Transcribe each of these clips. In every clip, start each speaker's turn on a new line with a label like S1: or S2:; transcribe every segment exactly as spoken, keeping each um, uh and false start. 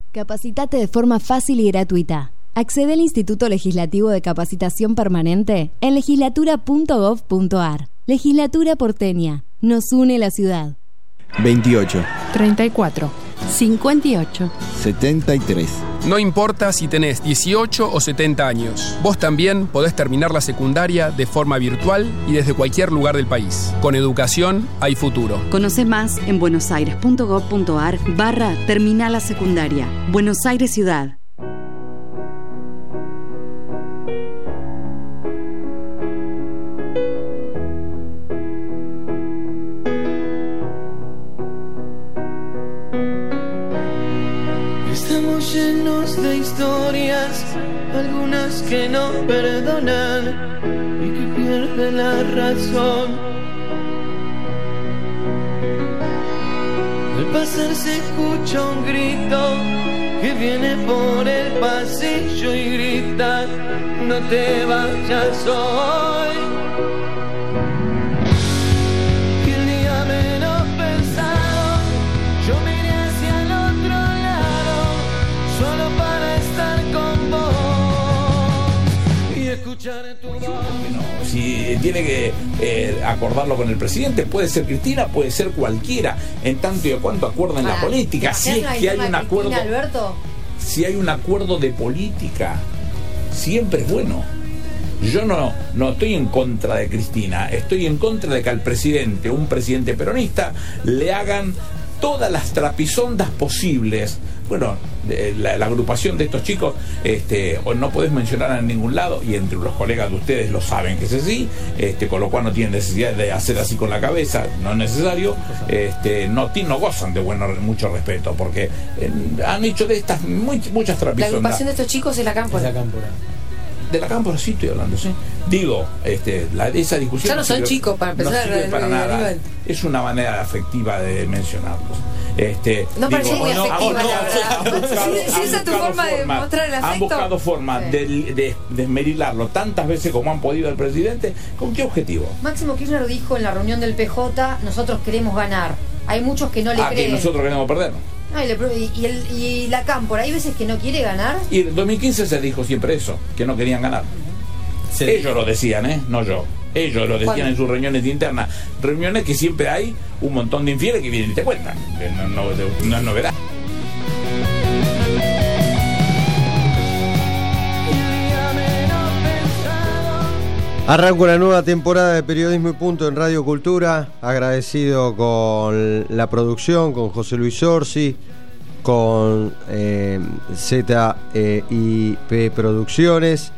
S1: Capacitate de forma fácil y gratuita. Accede al Instituto Legislativo de Capacitación Permanente en legislatura punto gov punto ar. Legislatura porteña. Nos une la ciudad.
S2: veintiocho.
S3: treinta y cuatro. cincuenta y ocho.
S2: setenta y tres.
S4: No importa si tenés dieciocho o setenta años, vos también podés terminar la secundaria de forma virtual y desde cualquier lugar del país. Con educación hay futuro.
S3: Conoce más en buenosaires punto gov punto ar barra terminal la secundaria. Buenos Aires Ciudad.
S5: Estamos llenos de historias, algunas que no perdonan y que pierden la razón. Al pasar se escucha un grito que viene por el pasillo y grita: no te vayas hoy. Y el día menos pensado, yo miré hacia el otro lado, solo para estar con vos y escuchar tu voz.
S6: No, si tiene que eh, acordarlo con el presidente, puede ser Cristina, puede ser cualquiera, en tanto y a cuanto acuerden la política. Si es que hay un acuerdo,
S7: Alberto?
S6: si hay un acuerdo de política, siempre es bueno. Yo no, no estoy en contra de Cristina, estoy en contra de que al presidente, un presidente peronista, le hagan todas las trapisondas posibles. Bueno, la, la agrupación de estos chicos, este, o no podés mencionar en ningún lado, y entre los colegas de ustedes lo saben que es así, este, con lo cual no tienen necesidad de hacer así con la cabeza, no es necesario, este, no, no gozan de bueno, mucho respeto, porque eh, han hecho de estas muy, muchas
S7: La
S6: trapisondas.
S7: agrupación de estos chicos es la Cámpora.
S8: La Cámpora.
S6: De la Cámpora sí estoy hablando, ¿sí? Digo, este, la, esa discusión...
S7: Ya no son
S6: sirve-
S7: chicos, para empezar,
S6: no sirve
S7: el-
S6: para
S7: el-
S6: nada.
S7: el nivel.
S6: Es una manera afectiva de mencionarlos. Este,
S7: No
S6: digo,
S7: parecía muy
S6: no,
S7: afectiva,
S6: no,
S7: la verdad.
S6: han buscado-
S7: Si- si
S6: han
S7: esa es tu
S6: buscado
S7: forma de
S6: forma-
S7: mostrar el
S6: Han
S7: afecto.
S6: buscado forma
S7: Sí.
S6: de, de desmerilarlo tantas veces como han podido al presidente. ¿Con qué objetivo?
S7: Máximo Kirchner dijo en la reunión del P J: nosotros queremos ganar. Hay muchos que no le
S6: Ah, que
S7: creen.
S6: nosotros queremos perder.
S7: Ah, y, le pro- y, y el- y la Cámpora, hay veces que no quiere ganar.
S6: Y en dos mil quince se dijo siempre eso, que no querían ganar.
S8: Sí.
S6: Ellos lo decían, ¿eh? No yo. Ellos lo decían
S7: ¿Cuándo?
S6: en sus reuniones internas. Reuniones que siempre hay un montón de infieles que vienen y te cuentan. Que no, no, no es novedad.
S9: Arranco una nueva temporada de Periodismo y Punto en Radio Cultura, agradecido con la producción, con José Luis Orsi, con eh, Z I P Producciones,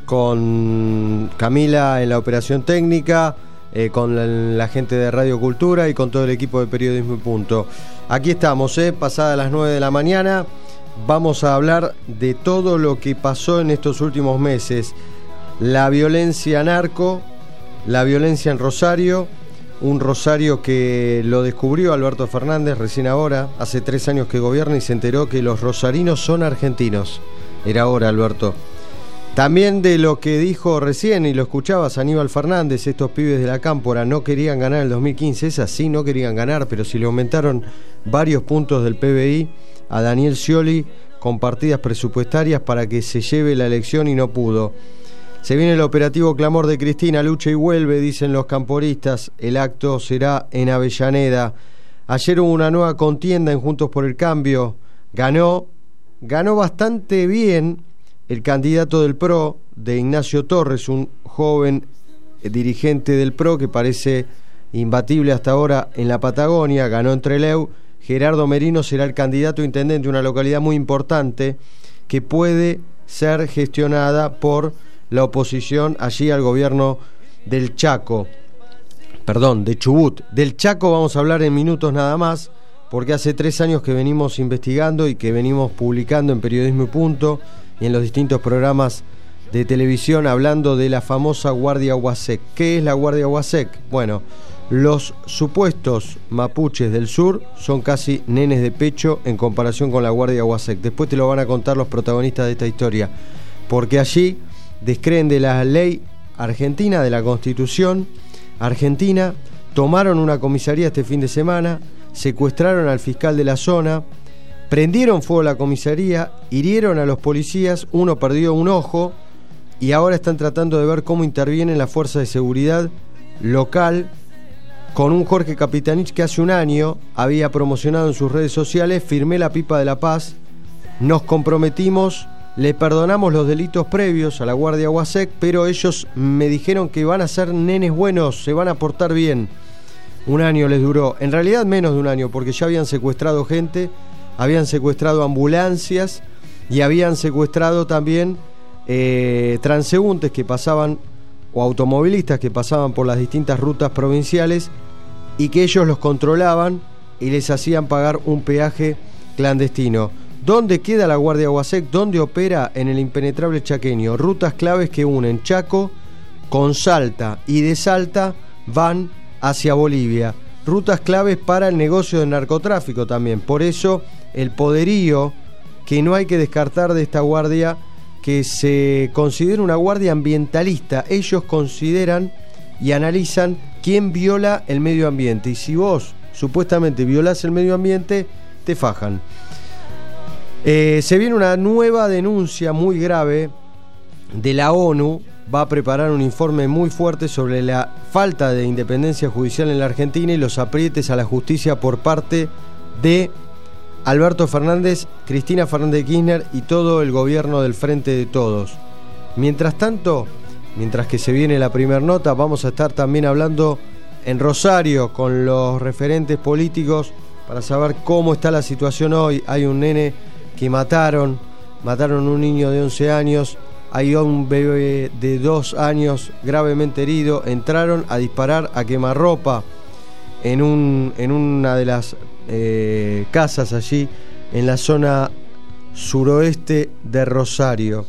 S9: con Camila en la operación técnica, eh, con la, la gente de Radio Cultura y con todo el equipo de Periodismo y Punto. Aquí estamos, eh, pasadas las nueve de la mañana, vamos a hablar de todo lo que pasó en estos últimos meses. La violencia narco, la violencia en Rosario, un Rosario que lo descubrió Alberto Fernández recién ahora, hace tres años que gobierna y se enteró que los rosarinos son argentinos. Era hora, Alberto. También de lo que dijo recién, y lo escuchabas, Aníbal Fernández, estos pibes de la Cámpora no querían ganar el dos mil quince, es así, no querían ganar, pero si le aumentaron varios puntos del P B I a Daniel Scioli con partidas presupuestarias para que se lleve la elección y no pudo. Se viene el operativo Clamor de Cristina, lucha y vuelve, dicen los camporistas. El acto será en Avellaneda. Ayer hubo una nueva contienda en Juntos por el Cambio. Ganó, ganó bastante bien el candidato del P R O, de Ignacio Torres, un joven dirigente del P R O que parece imbatible hasta ahora en la Patagonia. Ganó en Trelew. Gerardo Merino será el candidato a intendente de una localidad muy importante que puede ser gestionada por la oposición allí al gobierno del Chaco, perdón, de Chubut. Del Chaco vamos a hablar en minutos nada más, porque hace tres años que venimos investigando y que venimos publicando en Periodismo y Punto y en los distintos programas de televisión hablando de la famosa Guardia Uasec. ¿Qué es la Guardia Uasec? Bueno, los supuestos mapuches del sur son casi nenes de pecho en comparación con la Guardia Uasec. Después te lo van a contar los protagonistas de esta historia, porque allí descreen de la ley argentina, de la Constitución argentina, tomaron una comisaría este fin de semana, secuestraron al fiscal de la zona, prendieron fuego a la comisaría, hirieron a los policías, uno perdió un ojo y ahora están tratando de ver cómo intervienen las fuerzas de seguridad local con un Jorge Capitanich que hace un año había promocionado en sus redes sociales: firmé la pipa de la paz, nos comprometimos, le perdonamos los delitos previos a la Guardia Guasec, pero ellos me dijeron que van a ser nenes buenos, se van a portar bien. Un año les duró, en realidad menos de un año, porque ya habían secuestrado gente, habían secuestrado ambulancias y habían secuestrado también eh, transeúntes que pasaban, o automovilistas que pasaban por las distintas rutas provinciales y que ellos los controlaban y les hacían pagar un peaje clandestino. ¿Dónde queda la Guardia Guasec? ¿Dónde opera? En el impenetrable chaqueño. Rutas claves que unen Chaco con Salta y de Salta van hacia Bolivia. Rutas claves para el negocio del narcotráfico también. Por eso el poderío que no hay que descartar de esta guardia, que se considera una guardia ambientalista. Ellos consideran y analizan quién viola el medio ambiente. Y si vos supuestamente violás el medio ambiente, te fajan. Eh, se viene una nueva denuncia muy grave de la ONU. Va a preparar un informe muy fuerte sobre la falta de independencia judicial en la Argentina y los aprietes a la justicia por parte de Alberto Fernández, Cristina Fernández de Kirchner y todo el gobierno del Frente de Todos. Mientras tanto, mientras que se viene la primera nota, vamos a estar también hablando en Rosario con los referentes políticos para saber cómo está la situación hoy. Hay un nene que mataron, mataron un niño de once años, hay un bebé de dos años gravemente herido, entraron a disparar a quemarropa en, un, en una de las eh, casas allí en la zona suroeste de Rosario.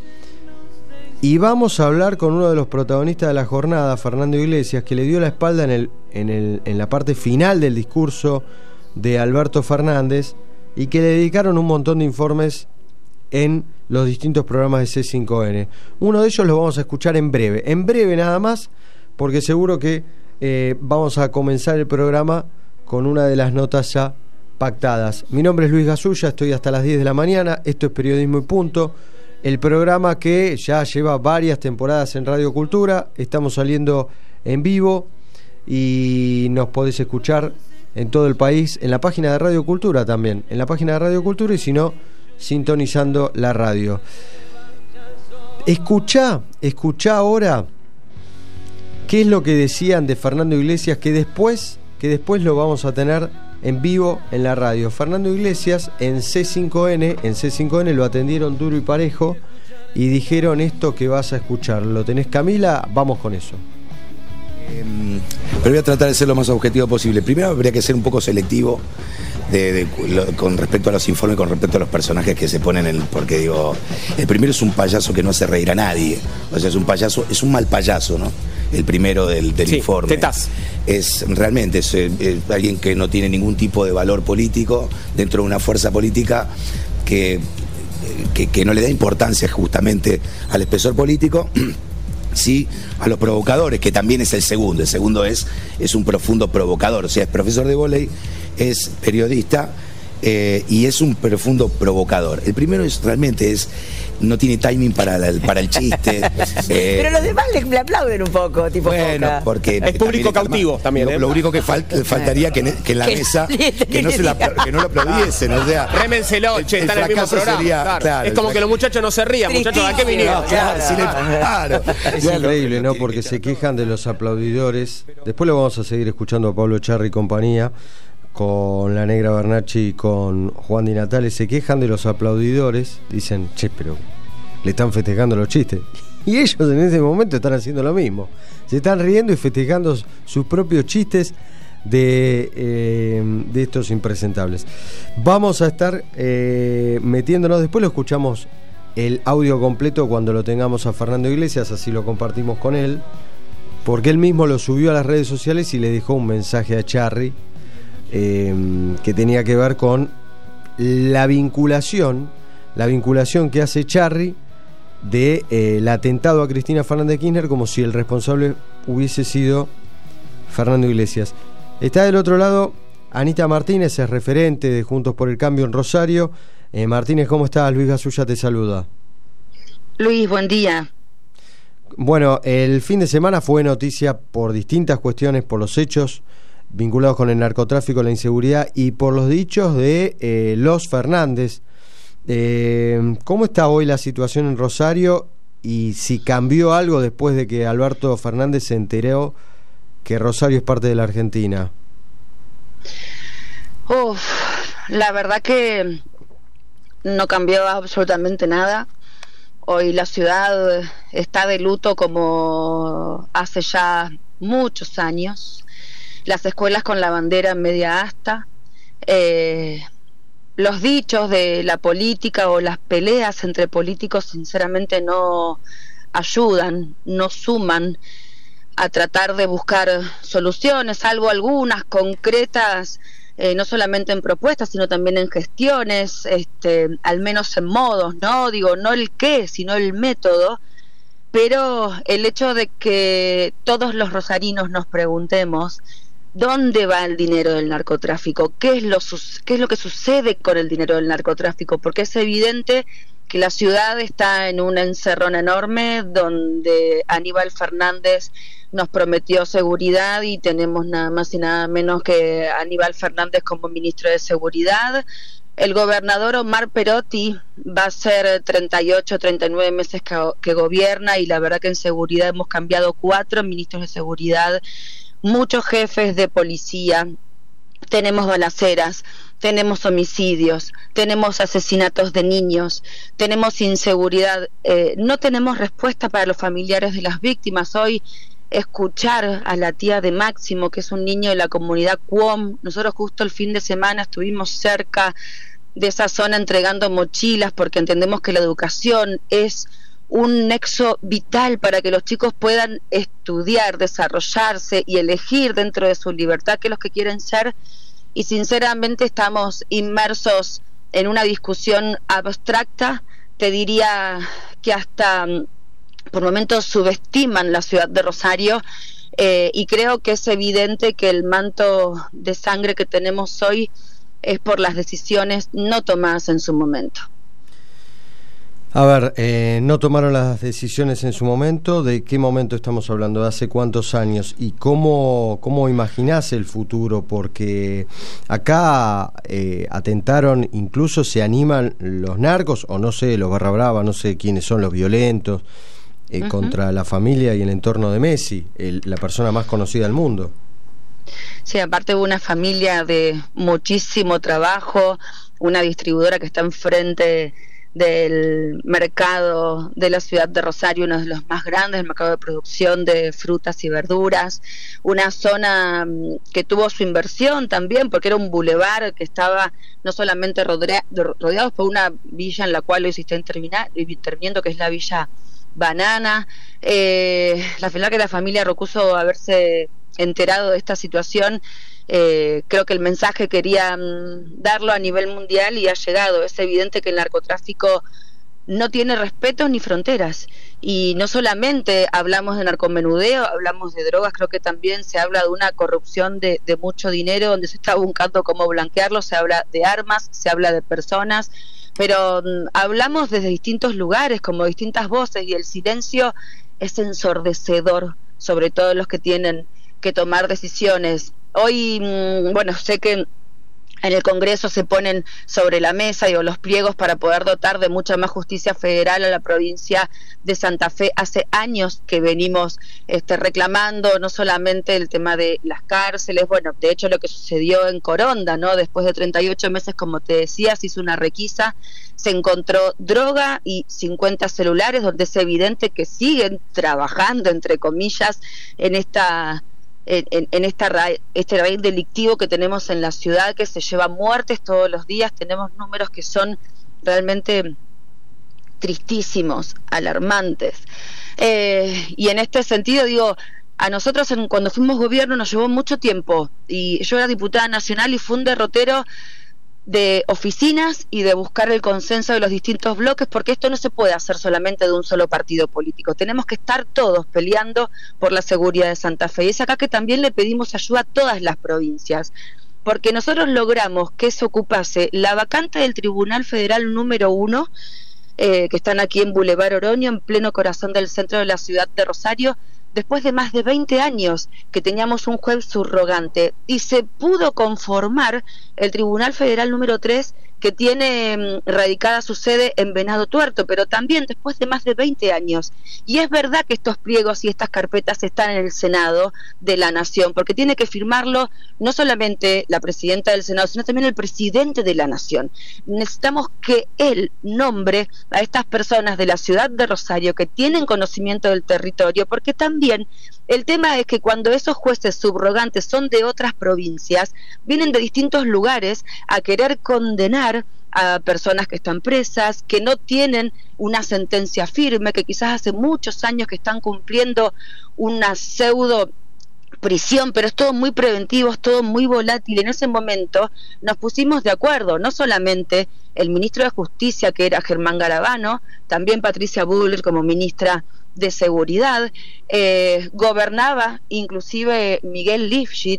S9: Y vamos a hablar con uno de los protagonistas de la jornada, Fernando Iglesias, que le dio la espalda en, el, en, el, en la parte final del discurso de Alberto Fernández y que le dedicaron un montón de informes en los distintos programas de C cinco N. Uno de ellos lo vamos a escuchar en breve, en breve nada más, porque seguro que eh, vamos a comenzar el programa con una de las notas ya pactadas. Mi nombre es Luis Gasulla, estoy hasta las diez de la mañana, esto es Periodismo y Punto, el programa que ya lleva varias temporadas en Radio Cultura, estamos saliendo en vivo y nos podés escuchar en todo el país, en la página de Radio Cultura también, en la página de Radio Cultura y si no, sintonizando la radio. Escuchá, escuchá ahora qué es lo que decían de Fernando Iglesias, que después, que después lo vamos a tener en vivo en la radio. Fernando Iglesias en C cinco N, en C cinco N lo atendieron duro y parejo y dijeron esto que vas a escuchar. ¿Lo tenés, Camila? Vamos con eso.
S8: Pero voy a tratar de ser lo más objetivo posible. Primero habría que ser un poco selectivo de, de, lo, con respecto a los informes, con respecto a los personajes que se ponen en, porque digo, el primero es un payaso que no hace reír a nadie, o sea, es un payaso, es un mal payaso, ¿no? El primero del, del sí, informe. Tetaz. Es realmente es, es alguien que no tiene ningún tipo de valor político dentro de una fuerza política que, que, que no le da importancia justamente al espesor político. Sí, a los provocadores, que también es el segundo. El segundo es, es un profundo provocador. O sea, es profesor de vóley, es periodista eh, y es un profundo provocador. El primero es realmente es no tiene timing para, la, para el chiste.
S10: eh, Pero los demás le, le aplauden un poco, tipo
S8: bueno,
S10: Coca.
S8: Porque
S11: es público cautivo también.
S8: Lo,
S11: ¿eh?
S8: lo único que fal, faltaría que, que en la que, mesa que no, se la, que no lo aplaudiesen. O sea,
S11: rémenselo, che, está en el mismo programa. Sería, claro. Claro, es como que los muchachos no se rían, muchachos, ¿a qué vinieron?
S8: No, claro, sí, claro.
S9: Es increíble, ¿no? Porque se quejan de los aplaudidores. Después lo vamos a seguir escuchando a Pablo Charri y compañía, con la Negra Bernacchi y con Juan Di Natale. Se quejan de los aplaudidores. Dicen, che, pero le están festejando los chistes. Y ellos en ese momento están haciendo lo mismo. Se están riendo y festejando sus propios chistes de, eh, de estos impresentables. Vamos a estar eh, metiéndonos, después lo escuchamos el audio completo cuando lo tengamos a Fernando Iglesias, así lo compartimos con él, porque él mismo lo subió a las redes sociales y le dejó un mensaje a Charri eh, que tenía que ver con la vinculación, la vinculación que hace Charri de eh, el atentado a Cristina Fernández de Kirchner, como si el responsable hubiese sido Fernando Iglesias. Está del otro lado Anita Martínez, es referente de Juntos por el Cambio en Rosario, Eh, Martínez, ¿cómo estás? Luis Gasulla te saluda.
S12: Luis, buen día.
S9: Bueno, el fin de semana fue noticia por distintas cuestiones, por los hechos vinculados con el narcotráfico, la inseguridad y por los dichos de eh, los Fernández. Eh, ¿Cómo está hoy la situación en Rosario y si cambió algo después de que Alberto Fernández se enteró que Rosario es parte de la Argentina?
S12: Uf, la verdad que no cambió absolutamente nada. Hoy la ciudad está de luto como hace ya muchos años. Las escuelas con la bandera media asta, eh, los dichos de la política o las peleas entre políticos sinceramente no ayudan, no suman a tratar de buscar soluciones, salvo algunas concretas, eh, no solamente en propuestas, sino también en gestiones, este, al menos en modos, ¿no? Digo, no el qué, sino el método, pero el hecho de que todos los rosarinos nos preguntemos ¿dónde va el dinero del narcotráfico? ¿Qué es lo, qué es lo que sucede con el dinero del narcotráfico? Porque es evidente que la ciudad está en un encerrón enorme donde Aníbal Fernández nos prometió seguridad y tenemos nada más y nada menos que Aníbal Fernández como ministro de Seguridad. El gobernador Omar Perotti va a ser treinta y ocho, treinta y nueve meses que, que gobierna y la verdad que en seguridad hemos cambiado cuatro ministros de seguridad, muchos jefes de policía, tenemos balaceras, tenemos homicidios, tenemos asesinatos de niños, tenemos inseguridad, eh, no tenemos respuesta para los familiares de las víctimas. Hoy escuchar a la tía de Máximo, que es un niño de la comunidad Cuom, nosotros justo el fin de semana estuvimos cerca de esa zona entregando mochilas porque entendemos que la educación es un nexo vital para que los chicos puedan estudiar, desarrollarse y elegir dentro de su libertad qué es lo que quieren ser, y sinceramente estamos inmersos en una discusión abstracta. Te diría que hasta por momentos subestiman la ciudad de Rosario, eh, y creo que es evidente que el manto de sangre que tenemos hoy es por las decisiones no tomadas en su momento.
S9: A ver, eh, no tomaron las decisiones en su momento. ¿De qué momento estamos hablando? ¿De hace cuántos años? ¿Y cómo, cómo imaginás el futuro? Porque acá eh, atentaron, incluso se animan los narcos, o no sé, los barra brava, no sé quiénes son los violentos, eh, uh-huh. contra la familia y el entorno de Messi, el, la persona más conocida del mundo.
S12: Sí, aparte de una familia de muchísimo trabajo, una distribuidora que está enfrente del mercado de la ciudad de Rosario, uno de los más grandes, el mercado de producción de frutas y verduras, una zona que tuvo su inversión también, porque era un bulevar que estaba no solamente rodea, rodeado por una villa en la cual hoy se está interviniendo, que es la Villa Banana. Eh, la verdad que la familia Rocuso haberse enterado de esta situación, Eh, creo que el mensaje quería mm, darlo a nivel mundial y ha llegado. Es evidente que el narcotráfico no tiene respetos ni fronteras, y no solamente hablamos de narcomenudeo, hablamos de drogas, creo que también se habla de una corrupción de, de mucho dinero donde se está buscando cómo blanquearlo, se habla de armas, se habla de personas, pero mm, hablamos desde distintos lugares, como distintas voces, y el silencio es ensordecedor, sobre todo los que tienen que tomar decisiones. Hoy, bueno, sé que en el Congreso se ponen sobre la mesa, digo, los pliegos para poder dotar de mucha más justicia federal a la provincia de Santa Fe. Hace años que venimos este, reclamando no solamente el tema de las cárceles, bueno, de hecho lo que sucedió en Coronda, ¿no? Después de treinta y ocho meses, como te decía, se hizo una requisa, se encontró droga y cincuenta celulares, donde es evidente que siguen trabajando, entre comillas, en esta... en, en esta ra- este raíz delictivo que tenemos en la ciudad, que se lleva muertes todos los días. Tenemos números que son realmente tristísimos, alarmantes, eh, y en este sentido digo, a nosotros en, cuando fuimos gobierno nos llevó mucho tiempo, y yo era diputada nacional y fue un derrotero de oficinas y de buscar el consenso de los distintos bloques, porque esto no se puede hacer solamente de un solo partido político. Tenemos que estar todos peleando por la seguridad de Santa Fe, y es acá que también le pedimos ayuda a todas las provincias. porque nosotros logramos que se ocupase la vacante del Tribunal Federal número uno, eh, que están aquí en Boulevard Oroño, en pleno corazón del centro de la ciudad de Rosario, después de más de veinte años que teníamos un juez subrogante, y se pudo conformar el Tribunal Federal número tres, que tiene um, radicada su sede en Venado Tuerto, pero también después de más de veinte años. Y es verdad que estos pliegos y estas carpetas están en el Senado de la Nación, porque tiene que firmarlo no solamente la presidenta del Senado, sino también el presidente de la Nación. Necesitamos que él nombre a estas personas de la ciudad de Rosario que tienen conocimiento del territorio, porque también el tema es que cuando esos jueces subrogantes son de otras provincias, vienen de distintos lugares a querer condenar a personas que están presas, que no tienen una sentencia firme, que quizás hace muchos años que están cumpliendo una pseudo prisión, pero es todo muy preventivo, es todo muy volátil. En ese momento nos pusimos de acuerdo, no solamente el ministro de Justicia, que era Germán Garabano, también Patricia Bullrich como ministra de Seguridad, eh, gobernaba inclusive Miguel Lifshitz,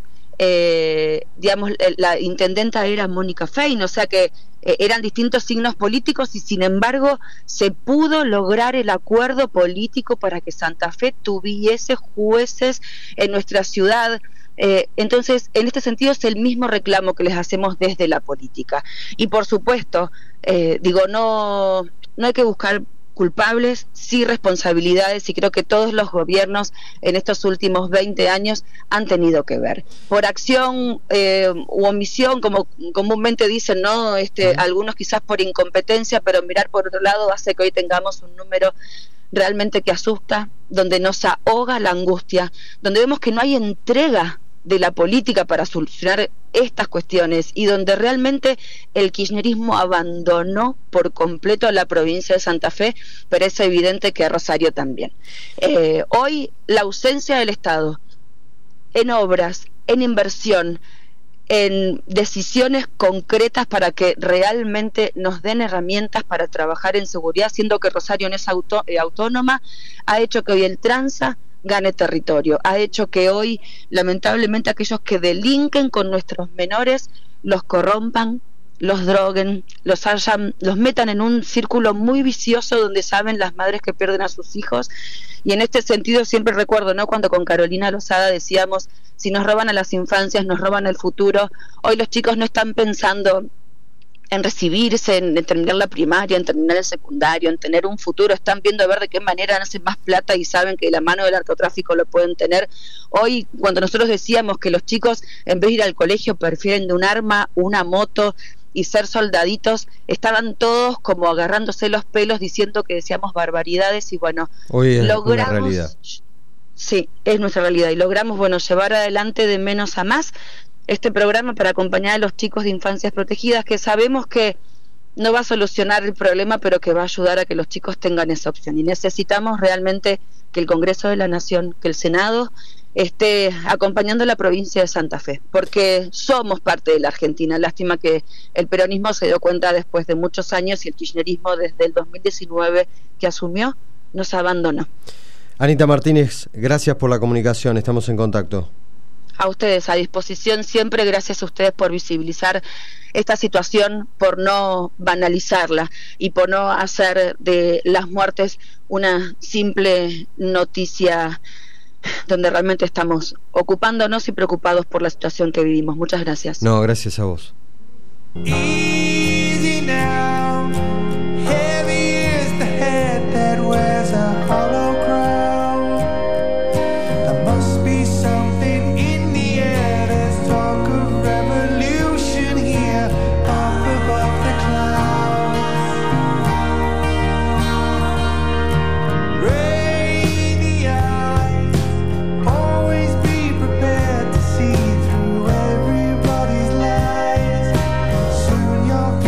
S12: eh, digamos, la intendenta era Mónica Fein, o sea que eh, eran distintos signos políticos, y sin embargo se pudo lograr el acuerdo político para que Santa Fe tuviese jueces en nuestra ciudad. Eh, entonces, en este sentido es el mismo reclamo que les hacemos desde la política. Y por supuesto, eh, digo, no, no hay que buscar culpables, sí responsabilidades, y creo que todos los gobiernos en estos últimos veinte años han tenido que ver. Por acción eh, u omisión, como comúnmente dicen, ¿no? Este, algunos quizás por incompetencia, pero mirar por otro lado hace que hoy tengamos un número realmente que asusta, donde nos ahoga la angustia, donde vemos que no hay entrega de la política para solucionar estas cuestiones, y donde realmente el kirchnerismo abandonó por completo a la provincia de Santa Fe, pero es evidente que a Rosario también. Eh, hoy la ausencia del Estado en obras, en inversión, en decisiones concretas para que realmente nos den herramientas para trabajar en seguridad, siendo que Rosario no es auto, eh, autónoma, ha hecho que hoy el tranza gane territorio, ha hecho que hoy lamentablemente aquellos que delinquen con nuestros menores los corrompan, los droguen, los hayan, los metan en un círculo muy vicioso donde saben las madres que pierden a sus hijos. Y en este sentido siempre recuerdo, ¿no?, cuando con Carolina Lozada decíamos, si nos roban a las infancias, nos roban el futuro. Hoy los chicos no están pensando en recibirse, en, en terminar la primaria, en terminar el secundario, en tener un futuro. Están viendo a ver de qué manera hacen más plata, y saben que de la mano del narcotráfico lo pueden tener. Hoy, cuando nosotros decíamos que los chicos, en vez de ir al colegio, prefieren de un arma, una moto y ser soldaditos, estaban todos como agarrándose los pelos diciendo que decíamos barbaridades. Y bueno,
S9: hoy es
S12: logramos,
S9: una realidad.
S12: Sí, es nuestra realidad, y logramos, bueno, llevar adelante de menos a más este programa para acompañar a los chicos de infancias protegidas, que sabemos que no va a solucionar el problema, pero que va a ayudar a que los chicos tengan esa opción. Y necesitamos realmente que el Congreso de la Nación, que el Senado esté acompañando a la provincia de Santa Fe, porque somos parte de la Argentina. Lástima que el peronismo se dio cuenta después de muchos años, y el kirchnerismo desde el dos mil diecinueve que asumió nos abandonó.
S9: Anita Martínez, gracias por la comunicación, estamos en contacto.
S12: A ustedes, a disposición siempre, gracias a ustedes por visibilizar esta situación, por no banalizarla y por no hacer de las muertes una simple noticia, donde realmente estamos ocupándonos y preocupados por la situación que vivimos. Muchas gracias.
S9: No, gracias a vos.
S5: Easy now, heavy is the head that wears a hollow crown. There must be something in the air. There's talk of revolution here, up above the clouds. Rainy eyes, always be prepared to see through everybody's lies. Soon your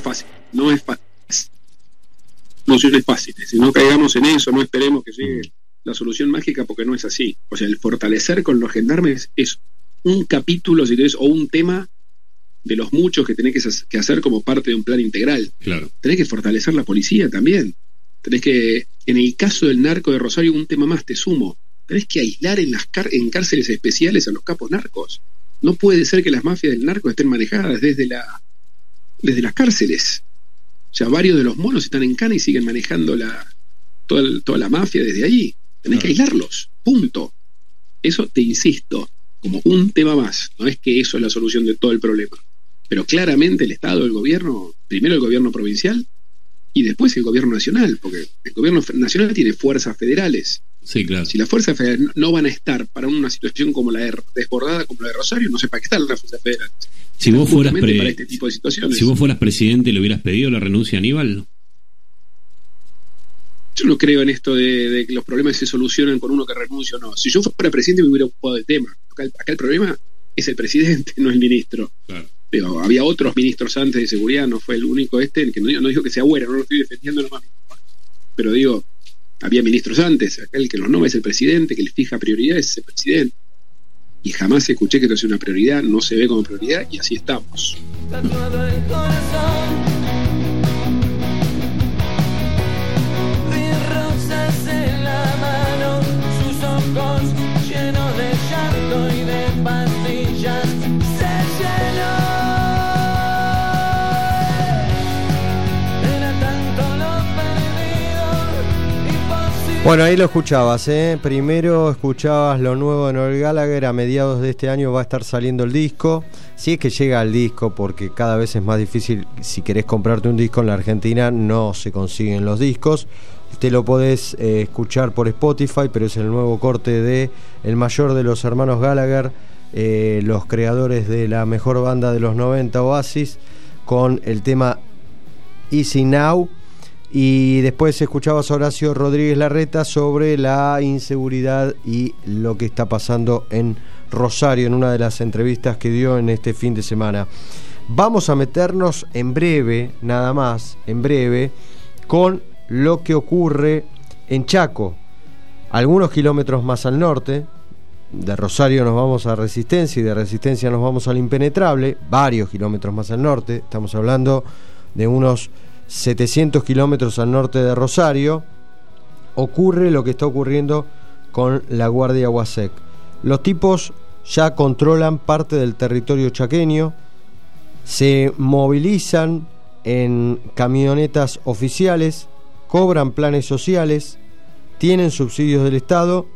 S13: fácil, no es fácil. Soluciones fáciles, si no caigamos en eso, no esperemos que llegue la solución mágica, porque no es así. O sea, el fortalecer con los gendarmes es un capítulo, si querés, o un tema de los muchos que tenés que hacer como parte de un plan integral.
S14: Claro.
S13: Tenés que fortalecer la policía también. Tenés que, en el caso del narco de Rosario, un tema más, te sumo. Tenés que aislar en las car- en cárceles especiales a los capos narcos. No puede ser que las mafias del narco estén manejadas desde la desde las cárceles. O sea, varios de los monos están en cana y siguen manejando la toda, toda la mafia desde allí. Tenés que aislarlos, punto. Eso te insisto, como un tema más. No es que eso es la solución de todo el problema. Pero claramente el Estado, el gobierno, primero el gobierno provincial y después el gobierno nacional, porque el gobierno nacional tiene fuerzas federales.
S14: Sí, claro.
S13: Si las fuerzas federales no van a estar para una situación como la de desbordada como la de Rosario, no sé para qué están las fuerzas federales.
S14: Si vos fueras pre-
S13: para este tipo de situaciones.
S14: Si vos fueras presidente, ¿le hubieras pedido la renuncia a Aníbal?
S13: Yo no creo en esto de, de que los problemas se solucionan con uno que renuncia o no. Si yo fuera presidente me hubiera ocupado del tema. Acá, acá el problema es el presidente, no el ministro.
S14: Claro.
S13: Pero había otros ministros antes de seguridad, no fue el único este, que no, no digo que sea bueno, no lo estoy defendiendo nomás. Pero digo, había ministros antes, acá el que los nombra es el presidente, que les fija prioridades es el presidente. Y jamás escuché que esto sea una prioridad, no se ve como prioridad y así estamos.
S5: Tatuado el corazón, de rosas en la mano, sus ojos llenos de llanto y de pastillas se llenó. Era tanto lo perdido, imposible.
S9: Bueno, ahí lo escuchabas, ¿eh? Primero escuchabas lo nuevo de Noel Gallagher. A mediados de este año va a estar saliendo el disco. Si es que llega el disco, porque cada vez es más difícil. Si querés comprarte un disco en la Argentina, no se consiguen los discos. Te lo podés eh, escuchar por Spotify, pero es el nuevo corte de el mayor de los hermanos Gallagher, eh, los creadores de la mejor banda de los noventa, Oasis, con el tema Easy Now. Y después escuchabas a Horacio Rodríguez Larreta sobre la inseguridad y lo que está pasando en Rosario en una de las entrevistas que dio en este fin de semana. Vamos a meternos en breve, nada más, en breve, con lo que ocurre en Chaco, algunos kilómetros más al norte. De Rosario nos vamos a Resistencia y de Resistencia nos vamos al Impenetrable, varios kilómetros más al norte. Estamos hablando de unos setecientos kilómetros al norte de Rosario. Ocurre lo que está ocurriendo con la Guardia Guasec. Los tipos ya controlan parte del territorio chaqueño, se movilizan en camionetas oficiales, cobran planes sociales, tienen subsidios del Estado,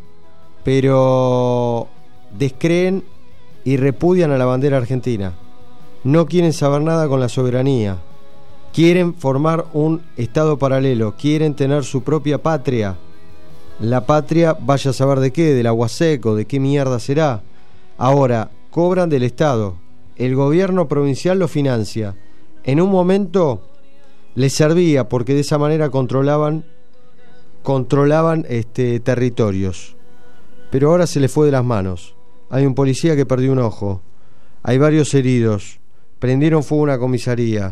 S9: pero descreen y repudian a la bandera argentina. No quieren saber nada con la soberanía. Quieren formar un Estado paralelo, quieren tener su propia patria. La patria, vaya a saber de qué, de la Guasec o de qué mierda será. Ahora, cobran del Estado. El gobierno provincial lo financia. En un momento les servía porque de esa manera controlaban controlaban este, territorios. Pero ahora se les fue de las manos. Hay un policía que perdió un ojo. Hay varios heridos. Prendieron fuego a una comisaría.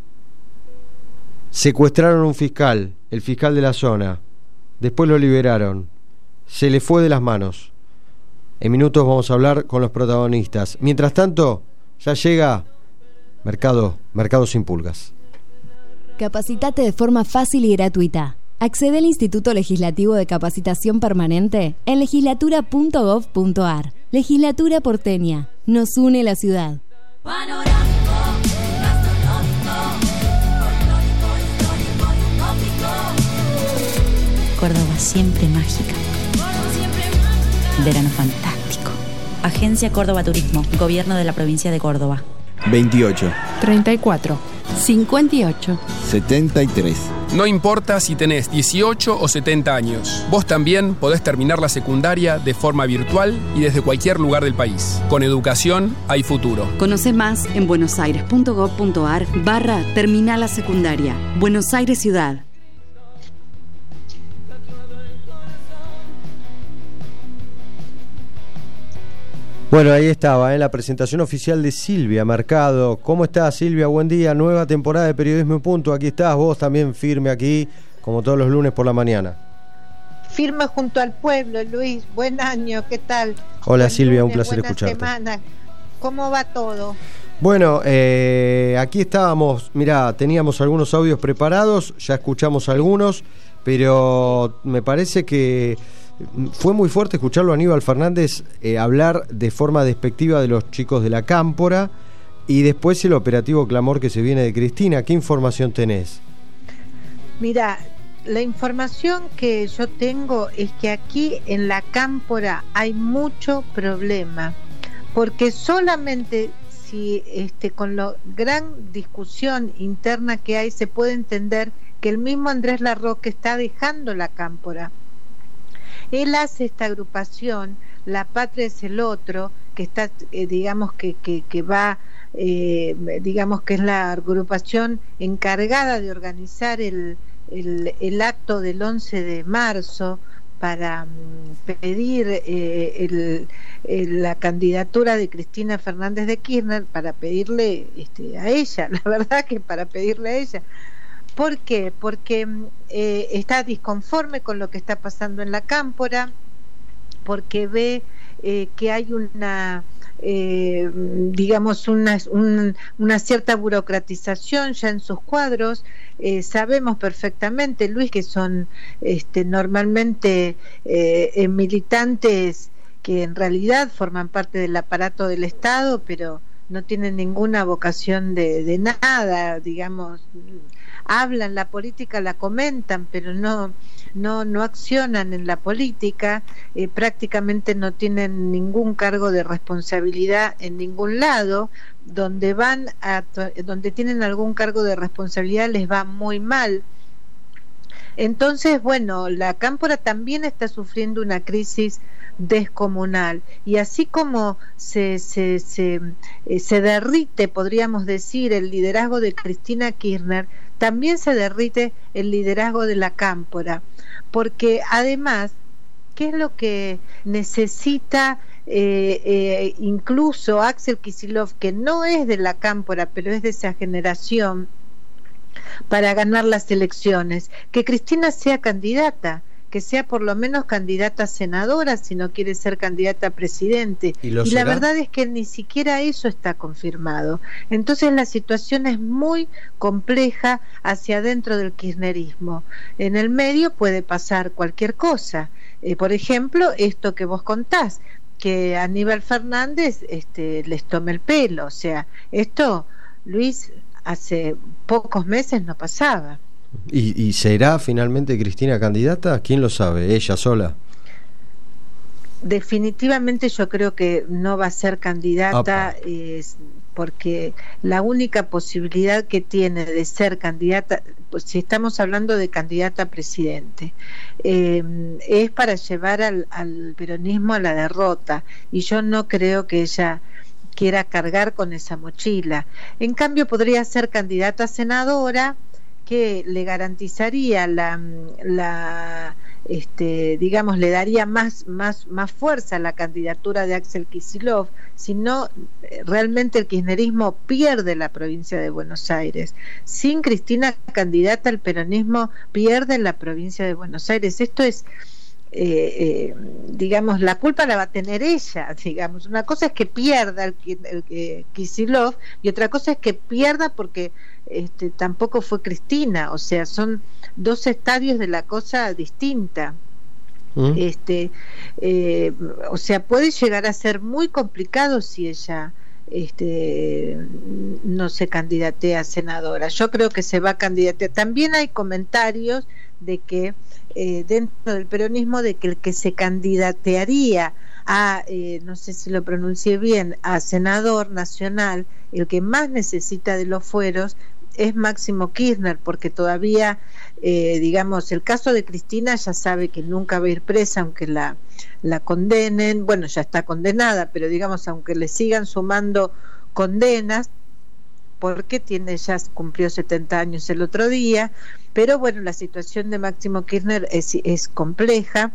S9: Secuestraron a un fiscal, el fiscal de la zona. Después lo liberaron. Se le fue de las manos. En minutos vamos a hablar con los protagonistas. Mientras tanto, ya llega Mercado, Mercado sin Pulgas.
S1: Capacitate de forma fácil y gratuita. Accede al Instituto Legislativo de Capacitación Permanente en legislatura punto gov punto ar. Legislatura porteña. Nos une la ciudad.
S15: Córdoba siempre mágica. Verano fantástico. Agencia Córdoba Turismo, Gobierno de la Provincia de Córdoba.
S2: veintiocho,
S16: treinta y cuatro, cincuenta y ocho,
S2: setenta y tres.
S4: No importa si tenés dieciocho o setenta años, vos también podés terminar la secundaria de forma virtual y desde cualquier lugar del país. Con educación hay futuro.
S3: Conoce más en buenosaires punto gov punto ar barra terminal la secundaria. Buenos Aires Ciudad.
S9: Bueno, ahí estaba, ¿eh? La presentación oficial de Silvia Mercado. ¿Cómo estás, Silvia? Buen día, nueva temporada de Periodismo en Punto. Aquí estás, vos también firme aquí, como todos los lunes por la mañana.
S17: Firme junto al pueblo, Luis. Buen año, ¿qué tal?
S9: Hola,
S17: Buen
S9: Silvia,
S17: lunes,
S9: un placer
S17: buena
S9: escucharte.
S17: Semana. ¿Cómo va todo?
S9: Bueno, eh, aquí estábamos, mirá, teníamos algunos audios preparados, ya escuchamos algunos, pero me parece que fue muy fuerte escucharlo a Aníbal Fernández eh, hablar de forma despectiva de los chicos de la Cámpora y después el operativo clamor que se viene de Cristina. ¿Qué información tenés?
S17: Mira, la información que yo tengo es que aquí en la Cámpora hay mucho problema, porque solamente si este, con la gran discusión interna que hay se puede entender que el mismo Andrés Larroque está dejando la Cámpora. Él hace esta agrupación, La Patria es el Otro, que está, eh, digamos que, que, que va, eh, digamos que es la agrupación encargada de organizar el, el, el acto del once de marzo para um, pedir eh, el, el, la candidatura de Cristina Fernández de Kirchner, para pedirle este, a ella, la verdad que para pedirle a ella. ¿Por qué? Porque eh, está disconforme con lo que está pasando en la Cámpora, porque ve eh, que hay una, eh, digamos, una, un, una cierta burocratización ya en sus cuadros. Eh, sabemos perfectamente, Luis, que son este, normalmente eh, militantes que en realidad forman parte del aparato del Estado, pero no tienen ninguna vocación de, de nada, digamos. Hablan la política, la comentan, pero no no no accionan en la política, eh, prácticamente no tienen ningún cargo de responsabilidad en ningún lado. Donde van a, donde tienen algún cargo de responsabilidad les va muy mal. Entonces, bueno, la Cámpora también está sufriendo una crisis descomunal, y así como se se se, eh, se derrite, podríamos decir, el liderazgo de Cristina Kirchner, también se derrite el liderazgo de la Cámpora, porque además, ¿qué es lo que necesita eh, eh, incluso Axel Kicillof, que no es de la Cámpora, pero es de esa generación, para ganar las elecciones? Que Cristina sea candidata, que sea por lo menos candidata a senadora, si no quiere ser candidata a presidente. Y, y la verdad es que ni siquiera eso está confirmado. Entonces la situación es muy compleja hacia adentro del kirchnerismo. En el medio puede pasar cualquier cosa. Eh, por ejemplo, esto que vos contás, que Aníbal Fernández este, les tome el pelo. O sea, esto, Luis, hace pocos meses no pasaba.
S9: ¿Y, y será finalmente Cristina candidata? ¿Quién lo sabe? ¿Ella sola?
S17: Definitivamente yo creo que no va a ser candidata, eh, porque la única posibilidad que tiene de ser candidata, pues si estamos hablando de candidata a presidente, eh, es para llevar al, al peronismo a la derrota, y yo no creo que ella quiera cargar con esa mochila. En cambio podría ser candidata a senadora, que le garantizaría la, la este, digamos, le daría más, más, más fuerza a la candidatura de Axel Kicillof. Si no, realmente el kirchnerismo pierde la provincia de Buenos Aires. Sin Cristina candidata, el peronismo pierde la provincia de Buenos Aires. Esto es, eh, eh, digamos, la culpa la va a tener ella, digamos. Una cosa es que pierda el, el, el Kicillof, y otra cosa es que pierda porque Este, tampoco fue Cristina. O sea, son dos estadios de la cosa distinta. ¿Mm? este eh, o sea, puede llegar a ser muy complicado si ella este, no se candidatea a senadora. Yo creo que se va a candidatear. También hay comentarios de que eh, dentro del peronismo, de que el que se candidatearía a, eh, no sé si lo pronuncié bien, a senador nacional, el que más necesita de los fueros, es Máximo Kirchner, porque todavía, eh, digamos, el caso de Cristina ya sabe que nunca va a ir presa, aunque la, la condenen. Bueno, ya está condenada, pero digamos, aunque le sigan sumando condenas, porque tiene, ya cumplió setenta años el otro día. Pero bueno, la situación de Máximo Kirchner es, es compleja,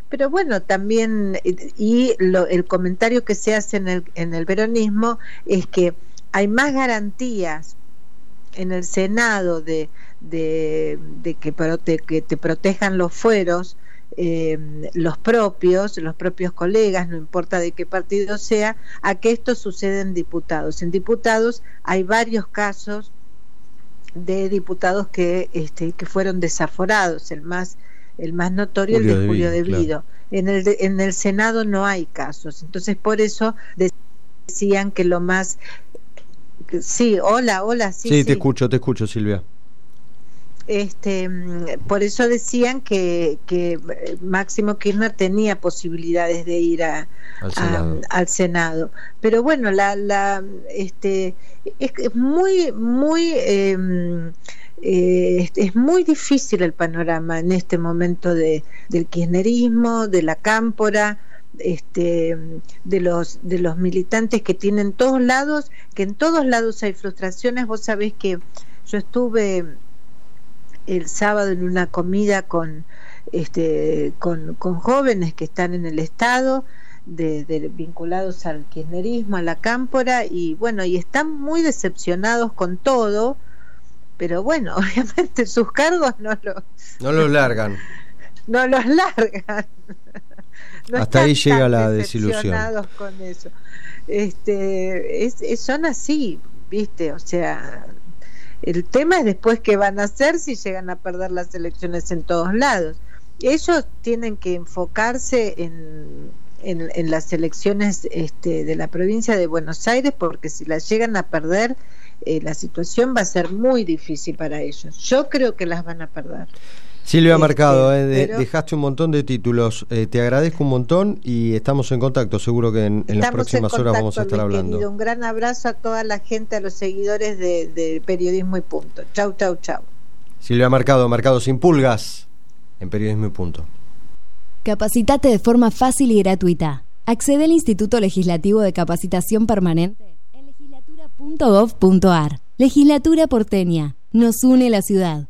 S17: pero bueno, también, y lo, el comentario que se hace en el, en el peronismo es que hay más garantías en el Senado de, de, de que, prote, que te protejan los fueros, eh, los propios, los propios colegas, no importa de qué partido sea, a que esto suceda en diputados. En diputados hay varios casos de diputados que, este, que fueron desaforados, el más el más notorio, Julio el de Julio de Vido. Claro. En el de, en el Senado no hay casos, entonces por eso decían que lo más que, sí, hola, hola, sí,
S9: sí,
S17: sí,
S9: te escucho, te escucho, Silvia.
S17: Este, por eso decían que, que Máximo Kirchner tenía posibilidades de ir a, al, Senado. A, al Senado, pero bueno, la, la, este, es, es muy, muy eh, Eh, es muy difícil el panorama en este momento de, del kirchnerismo, de la cámpora, este, de los de los militantes que tienen todos lados, que en todos lados hay frustraciones. Vos sabés que yo estuve el sábado en una comida con este con, con jóvenes que están en el Estado, de, de vinculados al kirchnerismo, a la cámpora, y bueno, y están muy decepcionados con todo. Pero bueno, obviamente sus cargos no los...
S9: No los largan.
S17: No los largan. No
S9: Hasta ahí llega la desilusión.
S17: Con eso. Este, es, es, son así, ¿viste? O sea, el tema es después qué van a hacer si llegan a perder las elecciones en todos lados. Ellos tienen que enfocarse en, en, en las elecciones este, de la provincia de Buenos Aires, porque si las llegan a perder... Eh, la situación va a ser muy difícil para ellos. Yo creo que las van a perder.
S9: Silvia este, Mercado, eh, de,
S17: pero,
S9: dejaste un montón de títulos. Eh, te agradezco un montón y estamos en contacto. Seguro que en, en las próximas horas vamos a estar hablando. Querido.
S17: Un gran abrazo a toda la gente, a los seguidores de, de Periodismo y Punto. Chau, chau, chau.
S9: Silvia Mercado, Mercado sin pulgas, en Periodismo y Punto.
S1: Capacitate de forma fácil y gratuita. Accede al Instituto Legislativo de Capacitación Permanente en legislatura punto gov punto ar. Legislatura porteña. Nos une la ciudad.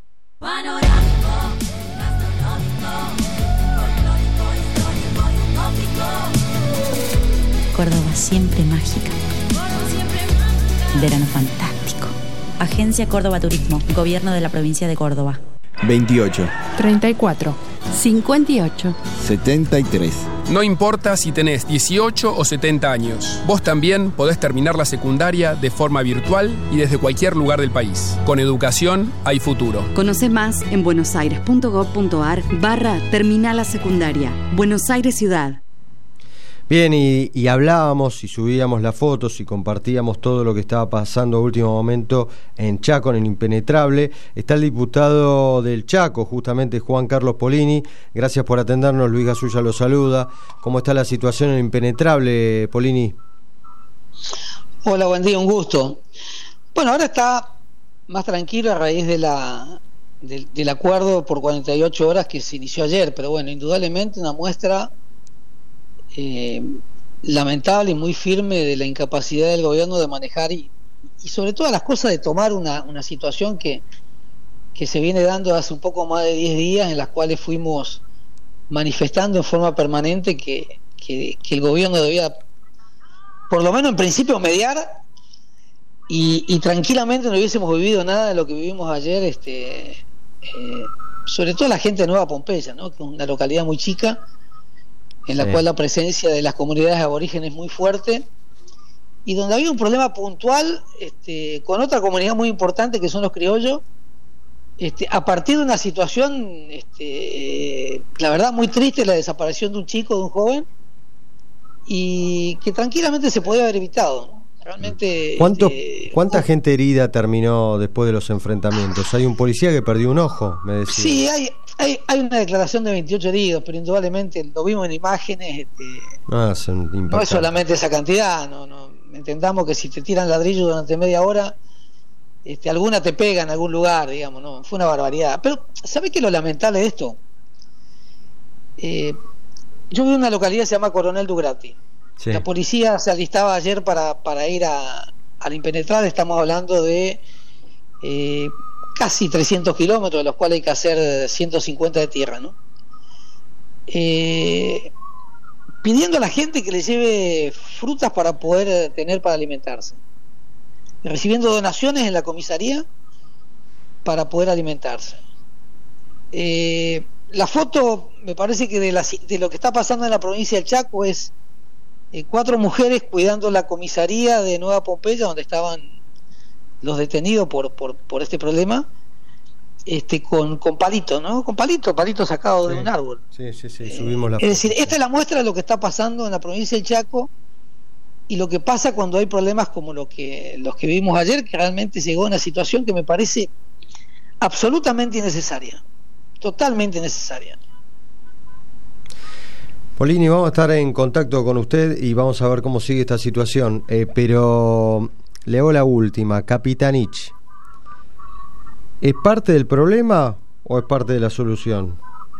S15: Córdoba siempre mágica. Verano fantástico. Agencia Córdoba Turismo. Gobierno de la provincia de Córdoba.
S2: veintiocho.
S16: treinta y cuatro. cincuenta y ocho.
S2: setenta y tres.
S4: No importa si tenés dieciocho o setenta años, vos también podés terminar la secundaria de forma virtual y desde cualquier lugar del país. Con educación hay futuro.
S3: Conoce más en buenosaires.gov.ar barra terminal la secundaria. Buenos Aires Ciudad.
S9: Bien, y, y hablábamos y subíamos las fotos y compartíamos todo lo que estaba pasando a último momento en Chaco, en el Impenetrable. Está el diputado del Chaco, justamente Juan Carlos Polini. Gracias por atendernos, Luis Gasulla lo saluda. ¿Cómo está la situación en el Impenetrable, Polini?
S18: Hola, buen día, un gusto. Bueno, ahora está más tranquilo a raíz de la del, del acuerdo por cuarenta y ocho horas que se inició ayer, pero bueno, indudablemente una muestra Eh, lamentable y muy firme de la incapacidad del gobierno de manejar y, y sobre todas las cosas de tomar una, una situación que, que se viene dando hace un poco más de diez días, en las cuales fuimos manifestando en forma permanente que, que, que el gobierno debía, por lo menos en principio, mediar y, y tranquilamente no hubiésemos vivido nada de lo que vivimos ayer, este, eh, sobre todo la gente de Nueva Pompeya, ¿no? Que es una localidad muy chica, en la sí. cual la presencia de las comunidades aborígenes es muy fuerte y donde había un problema puntual este, con otra comunidad muy importante que son los criollos, este, a partir de una situación este, la verdad muy triste, la desaparición de un chico, de un joven, y que tranquilamente se podía haber evitado, ¿no? Realmente,
S9: ¿Cuánto,
S18: este,
S9: ¿Cuánta oh, gente herida terminó después de los enfrentamientos? Hay un policía que perdió un ojo, me decía.
S18: Sí, hay, hay, hay una declaración de veintiocho heridos, pero indudablemente lo vimos en imágenes. Este,
S9: ah, son
S18: no es solamente esa cantidad, no, no entendamos que si te tiran ladrillos durante media hora, este, alguna te pega en algún lugar, digamos, no, fue una barbaridad. Pero ¿sabés qué es lo lamentable de esto? Eh, yo vivo en una localidad que se llama Coronel Dugrati. Sí. La policía se alistaba ayer para, para ir a, al Impenetrable. Estamos hablando de eh, casi trescientos kilómetros, de los cuales hay que hacer ciento cincuenta de tierra, ¿no? eh, pidiendo a la gente que le lleve frutas para poder tener para alimentarse, recibiendo donaciones en la comisaría para poder alimentarse. Eh, la foto, me parece que de, la, de lo que está pasando en la provincia del Chaco es eh, cuatro mujeres cuidando la comisaría de Nueva Pompeya, donde estaban los detenidos por, por, por este problema, este con, con palitos, ¿no? Con palitos, palitos sacados sí. de un árbol.
S9: Sí, sí, sí, subimos la
S18: eh,
S9: foto.
S18: Es decir, esta es la muestra de lo que está pasando en la provincia del Chaco y lo que pasa cuando hay problemas como lo que, los que vimos ayer, que realmente llegó a una situación que me parece absolutamente innecesaria, totalmente innecesaria.
S9: Polini, vamos a estar en contacto con usted y vamos a ver cómo sigue esta situación, eh, pero leo la última, Capitanich. ¿Es parte del problema o es parte de la solución?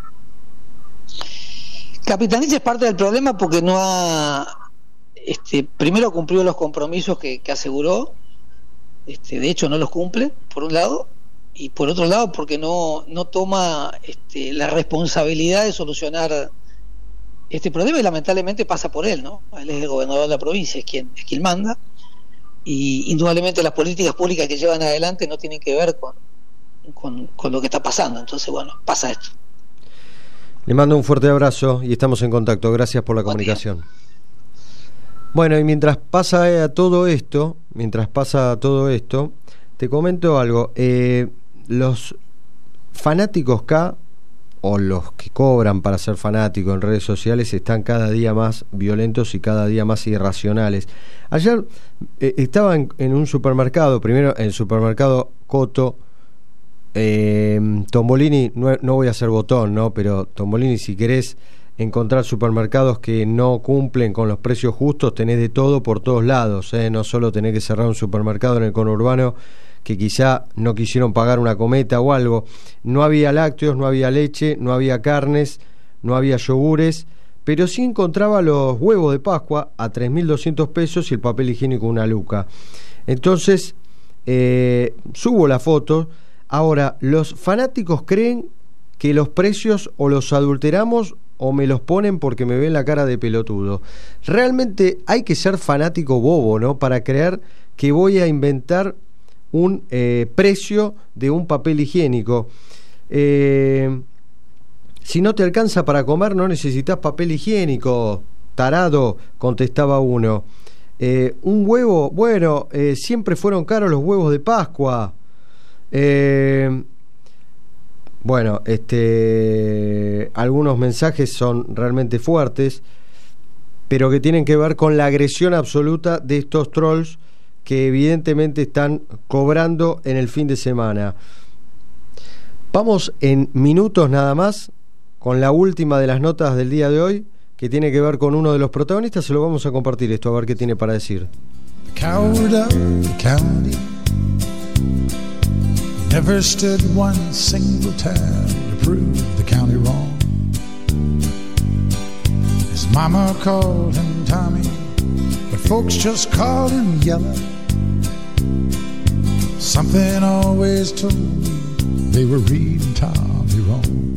S18: Capitanich es parte del problema porque no ha, este, primero cumplió los compromisos que, que aseguró, este, de hecho no los cumple, por un lado, y por otro lado porque no, no toma este, la responsabilidad de solucionar este problema y lamentablemente pasa por él, ¿no? Él es el gobernador de la provincia, es quien, es quien manda, y indudablemente las políticas públicas que llevan adelante no tienen que ver con Con, con lo que está pasando. Entonces, bueno, pasa esto.
S9: Le mando un fuerte abrazo y estamos en contacto. Gracias por la Buen comunicación. Día. Bueno, y mientras pasa eh, todo esto, mientras pasa todo esto, te comento algo. Eh, los fanáticos K, o los que cobran para ser fanáticos en redes sociales, están cada día más violentos y cada día más irracionales. Ayer eh, estaba en, en un supermercado, primero en el supermercado Coto. Eh, Tombolini, no, no voy a hacer botón, ¿no? Pero Tombolini, si querés encontrar supermercados que no cumplen con los precios justos, tenés de todo por todos lados, ¿eh? No solo tenés que cerrar un supermercado en el conurbano que quizá no quisieron pagar una cometa o algo. No había lácteos, no había leche, no había carnes, no había yogures, pero sí encontraba los huevos de Pascua a tres mil doscientos pesos y el papel higiénico una luca. Entonces eh, subo la foto. Ahora, los fanáticos creen que los precios o los adulteramos o me los ponen porque me ven la cara de pelotudo. Realmente hay que ser fanático bobo, ¿no? Para creer que voy a inventar un eh, precio de un papel higiénico. Eh, si no te alcanza para comer, no necesitas papel higiénico, tarado, contestaba uno. Eh, un huevo, bueno, eh, siempre fueron caros los huevos de Pascua. Eh, bueno, este, algunos mensajes son realmente fuertes, pero que tienen que ver con la agresión absoluta de estos trolls que evidentemente están cobrando en el fin de semana. Vamos en minutos nada más con la última de las notas del día de hoy, que tiene que ver con uno de los protagonistas. Se lo vamos a compartir esto, a ver qué tiene para decir.
S19: The coward of the county never stood one single time to prove the county wrong. His mama called him Tommy, but folks just called him Yellow. Something always told me they were reading Tommy wrong.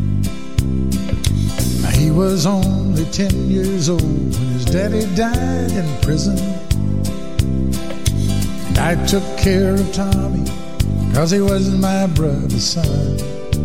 S19: Now he was only ten years old when his daddy died in prison, and I took care of Tommy 'cause he was my brother's son.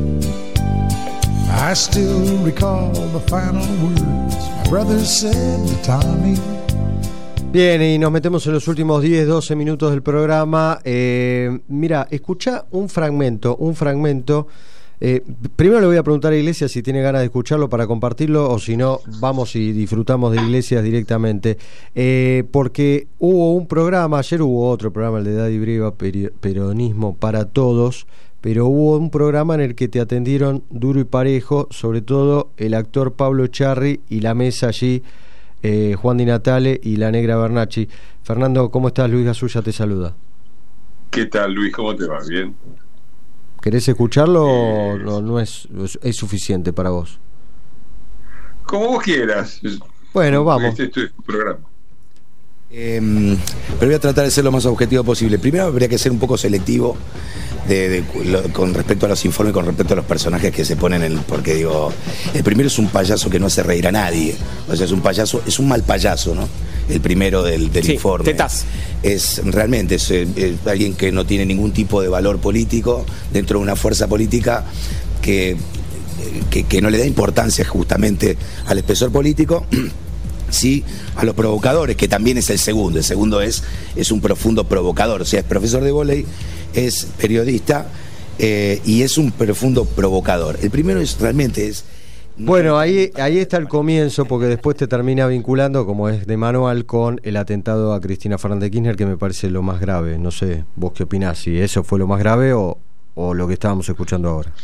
S19: I still recall the final words my brother said to Tommy.
S9: Bien, y nos metemos en los últimos diez, doce minutos del programa. Eh, mira, escucha un fragmento, un fragmento. Eh, primero le voy a preguntar a Iglesias si tiene ganas de escucharlo para compartirlo, o si no, vamos y disfrutamos de Iglesias directamente. Eh, porque hubo un programa, ayer hubo otro programa, el de Daddy Brieva, Peronismo para Todos, pero hubo un programa en el que te atendieron duro y parejo, sobre todo el actor Pablo Echarri y la mesa allí, eh, Juan Di Natale y la negra Bernacchi. Fernando, ¿cómo estás? Luis Gasulla te saluda.
S20: ¿Qué tal, Luis? ¿Cómo te va? ¿Bien?
S9: ¿Querés escucharlo o no, no es, es suficiente para vos?
S20: Como vos quieras.
S9: Bueno, vamos.
S20: Este es tu programa.
S8: Eh, pero voy a tratar de ser lo más objetivo posible. Primero habría que ser un poco selectivo de, de, lo, con respecto a los informes, con respecto a los personajes que se ponen en... Porque digo, el primero es un payaso que no hace reír a nadie. O sea, es un payaso, es un mal payaso, ¿no? El primero del, del
S11: sí,
S8: informe.
S11: Tetaz.
S8: Es realmente es, es alguien que no tiene ningún tipo de valor político dentro de una fuerza política que, que, que no le da importancia justamente al espesor político. Sí, a los provocadores, que también es el segundo. El segundo es, es un profundo provocador. O sea, es profesor de vóley, es periodista eh, y es un profundo provocador. El primero es realmente es...
S9: Bueno, ahí, ahí está el comienzo, porque después te termina vinculando, como es de manual, con el atentado a Cristina Fernández de Kirchner, que me parece lo más grave. No sé, vos qué opinás, si eso fue lo más grave o, o lo que estábamos escuchando ahora.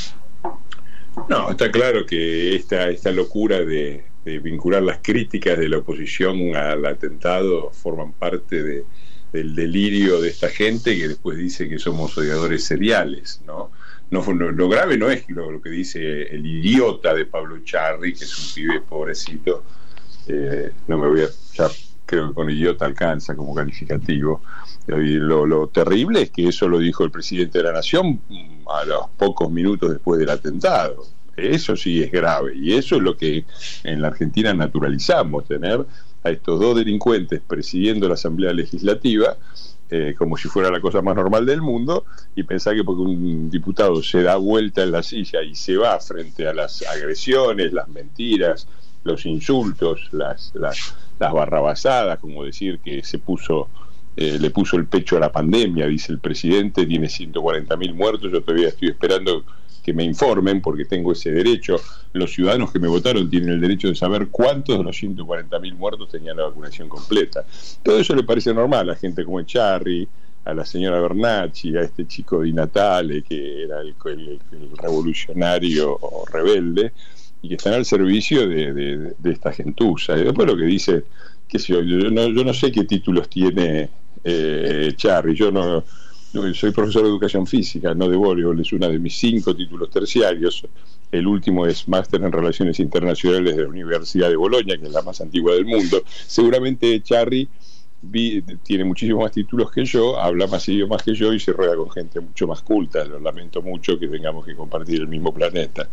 S20: No, está claro que esta, esta locura de... de vincular las críticas de la oposición al atentado forman parte de, del delirio de esta gente que después dice que somos odiadores seriales, ¿no? No, no lo grave no es lo, lo que dice el idiota de Pablo Charri, que es un pibe pobrecito, eh, no me voy a, ya creo que con idiota alcanza como calificativo, y lo, lo terrible es que eso lo dijo el presidente de la Nación a los pocos minutos después del atentado. Eso sí es grave, y eso es lo que en la Argentina naturalizamos, tener a estos dos delincuentes presidiendo la Asamblea Legislativa eh, como si fuera la cosa más normal del mundo, y pensar que porque un diputado se da vuelta en la silla y se va frente a las agresiones, las mentiras, los insultos, las, las, las barrabasadas, como decir que se puso eh, le puso el pecho a la pandemia, dice el presidente, tiene ciento cuarenta mil muertos, yo todavía estoy esperando que me informen, porque tengo ese derecho. Los ciudadanos que me votaron tienen el derecho de saber cuántos de los ciento cuarenta mil muertos tenían la vacunación completa. Todo eso le parece normal a gente como Echarri, a la señora Bernacchi, a este chico Di Natale, que era el, el, el revolucionario rebelde, y que están al servicio de, de, de esta gentuza. Y después lo que dice, qué sé yo, yo no, yo no sé qué títulos tiene eh, Echarri, yo no... Soy profesor de educación física, no de voleibol, es uno de mis cinco títulos terciarios. El último es máster en Relaciones Internacionales de la Universidad de Bolonia, que es la más antigua del mundo. Seguramente Charri vi, tiene muchísimos más títulos que yo, habla más idiomas que yo y se rueda con gente mucho más culta. Lo lamento mucho que tengamos que compartir el mismo planeta.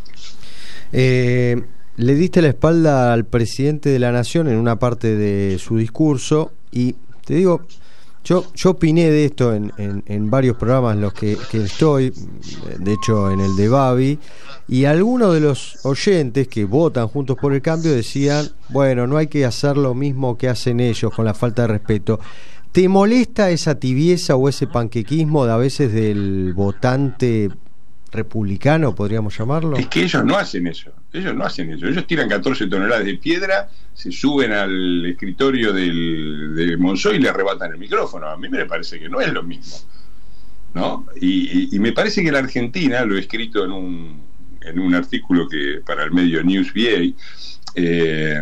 S9: Eh, le diste la espalda al presidente de la Nación en una parte de su discurso y te digo... Yo, yo opiné de esto en, en, en varios programas en los que, que estoy, de hecho en el de Babi, y algunos de los oyentes que votan Juntos por el Cambio decían, bueno, no hay que hacer lo mismo que hacen ellos con la falta de respeto. ¿Te molesta esa tibieza o ese panquequismo de a veces del votante republicano, podríamos llamarlo?
S20: Es que ellos no hacen eso, ellos no hacen eso, ellos tiran catorce toneladas de piedra, se suben al escritorio del, de Monzó y le arrebatan el micrófono. A mí me parece que no es lo mismo, ¿no? Y, y, y me parece que la Argentina, lo he escrito en un, en un artículo que para el medio News V A, eh,